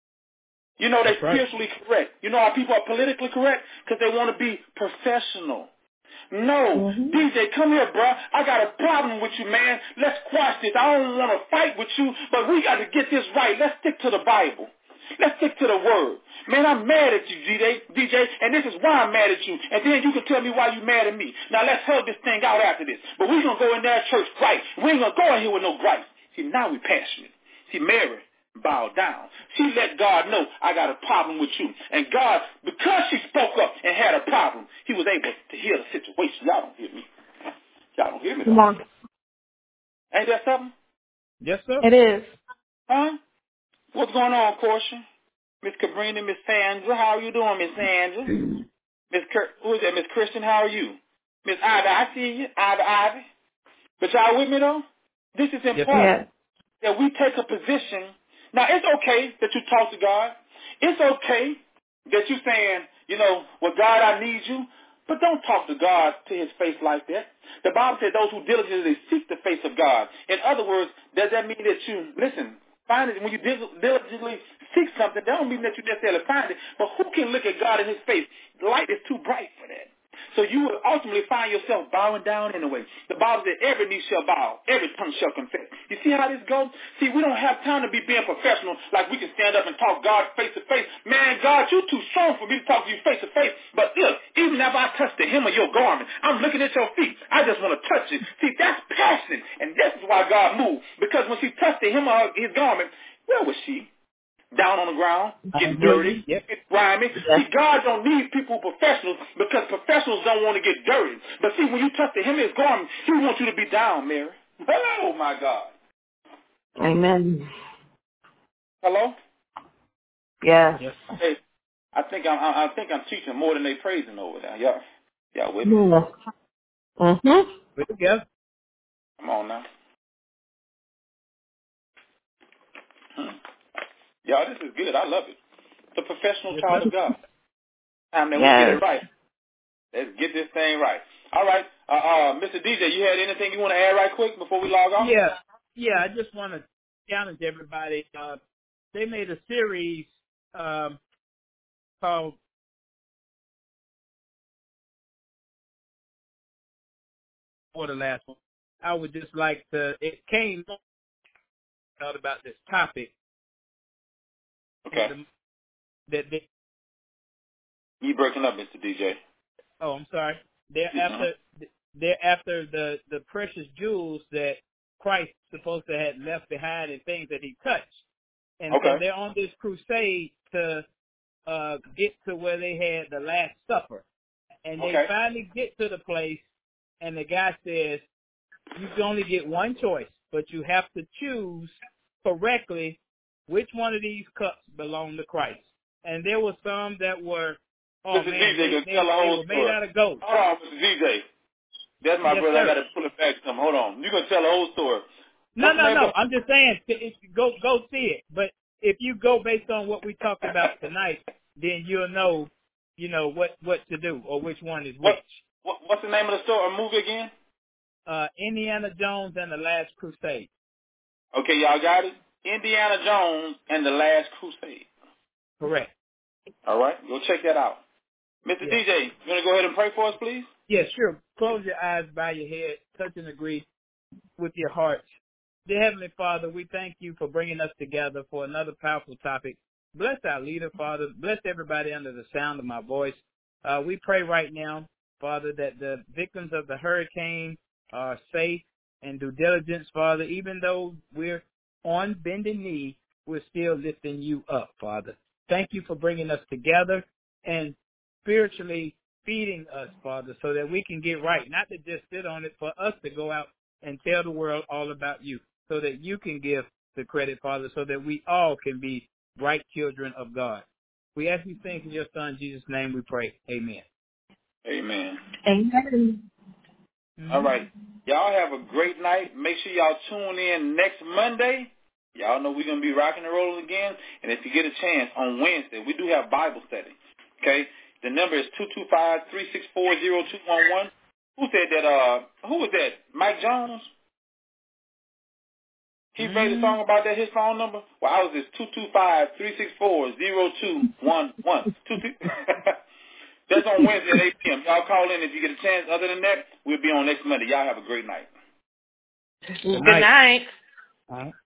You know, they're right. spiritually correct. You know how people are politically correct? Because they want to be professional. No, Mm-hmm. D J, come here, bro. I got a problem with you, man. Let's quash this. I don't want to fight with you, but we got to get this right. Let's stick to the Bible. Let's stick to the word. Man, I'm mad at you, D J, D J, and this is why I'm mad at you. And then you can tell me why you're mad at me. Now, let's hug this thing out after this. But we're going to go in there at church right. We ain't going to go in here with no gripes. See, now we passionate. See, Mary bowed down. She let God know, I got a problem with you. And God, because she spoke up and had a problem, he was able to heal the situation. Y'all don't hear me. Y'all don't hear me, though. Come on. Ain't that something? Yes, sir. It is. Huh? What's going on, Portia? Miss Cabrina, Miss Sandra, how are you doing, Miss Sandra? Miss Kurt, who is that? Miss Christian, how are you? Miss Ivy, I see you. Ivy, Ivy. But y'all with me, though? This is important Yes. that we take a position. Now, it's okay that you talk to God. It's okay that you're saying, you know, well, God, I need you. But don't talk to God to his face like that. The Bible said those who diligently seek the face of God. In other words, does that mean that you, listen, find it, when you diligently seek something, that don't mean that you necessarily find it. But who can look at God in his face? The light is too bright for that. So you will ultimately find yourself bowing down anyway. The Bible says every knee shall bow, every tongue shall confess. You see how this goes? See, we don't have time to be being professional like we can stand up and talk God face to face. Man, God, you're too strong for me to talk to you face to face. But look, even if I touch the hem of your garment, I'm looking at your feet. I just want to touch it. See, that's passion. And this is why God moved. Because when she touched the hem of his garment, where was she? Down on the ground, getting dirty, Yep. getting grimy. Yes. See, God don't need people professionals because professionals don't want to get dirty. But see, when you touch the hem of his garment, he wants you to be down, Mary. Oh, my God. Amen. Hello? Yes. Yes. Hey, I think I'm, I think I'm teaching more than they praising over there. Y'all, y'all with me? Yes. Mm-hmm. We're together. Come on now. Hmm. Y'all, this is good. I love it. The professional Yes, child sir. of God. Time that we Yes. get it right. Let's get this thing right. All right. Uh, uh, Mister D J, you had anything you want to add right quick before we log off? Yeah. Yeah, I just want to challenge everybody. Uh, they made a series um, called or the last one. I would just like to, it came out about this topic. Okay. The, that they, You breaking up, Mister D J. oh, I'm sorry. They're Mm-hmm. after, they're after the, the precious jewels that Christ supposed to have left behind and things that he touched. And Okay. so they're on this crusade to uh, get to where they had the Last Supper. And they Okay. finally get to the place, and the guy says, you can only get one choice, but you have to choose correctly which one of these cups belong to Christ. And there were some that were, oh Mister man, D J, they, can they, tell the they whole were made story. out of gold. Hold on, Mister D J. That's my Yes, brother. sir. I got to pull it back some. Hold on. You gonna tell the whole story? No, What's the no, name no. of I'm just saying, if you go go see it. But if you go based on what we talked about tonight, then you'll know, you know, what what to do or which one is what? which. What, what's the name of the story or movie again? Uh, Indiana Jones and the Last Crusade. Okay, y'all got it? Indiana Jones and the Last Crusade. Correct. All right, go check that out. Mister Yes. D J, you want to go ahead and pray for us, please? Yes, sure. Close your eyes, bow your head, touch and agree with your heart. Dear Heavenly Father, we thank you for bringing us together for another powerful topic. Bless our leader, Father. Bless everybody under the sound of my voice. Uh, we pray right now, Father, that the victims of the hurricane are safe and due diligence, Father. Even though we're on bending knee, we're still lifting you up, Father. Thank you for bringing us together and spiritually feeding us, Father, so that we can get right, not to just sit on it, for us to go out and tell the world all about you, so that you can give the credit, Father, so that we all can be right children of God. We ask these things in your Son, Jesus' name we pray. Amen. Amen. Amen. Mm-hmm. All right. Y'all have a great night. Make sure y'all tune in next Monday. Y'all know we're going to be rocking and rolling again. And if you get a chance, on Wednesday, we do have Bible study. Okay? The number is two two five, three six four, zero two one one. Who said that? Uh, who was that? Mike Jones? He mm. made a song about that, his phone number? Well, I was this two two five, three six four, zero two one one. That's on Wednesday at eight p.m. Y'all call in if you get a chance. Other than that, we'll be on next Monday. Y'all have a great night. Good night. Good night. All right.